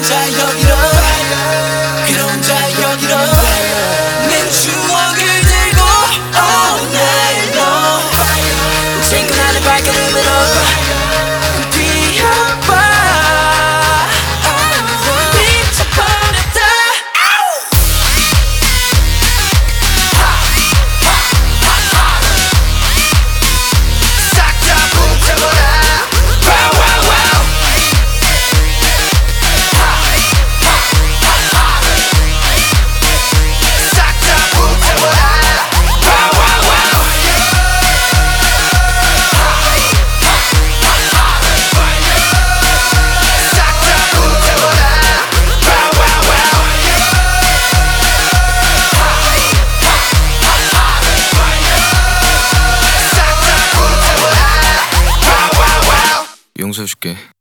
그런 자 여기로 그런 자 여기로 내 추억을 들고 all night long 친근하는 발걸음으로 뛰어봐 미쳐버렸다 싹 다 붙여버려 용서해줄게.